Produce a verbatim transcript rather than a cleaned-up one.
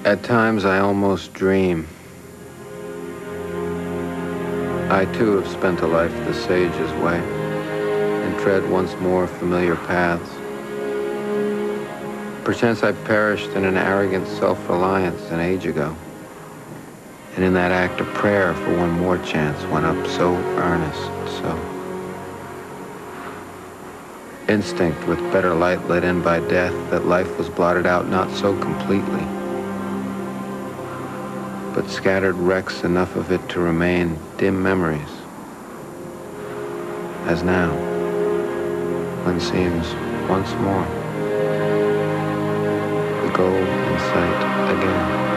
At times I almost dream. I too have spent a life the sage's way, and tread once more familiar paths. Perchance I perished in an arrogant self-reliance an age ago, and in that act of prayer for one more chance went up so earnest, so instinct with better light let in by death, that life was blotted out not so completely, but scattered wrecks enough of it to remain dim memories, as now, when seems once more the goal in sight again.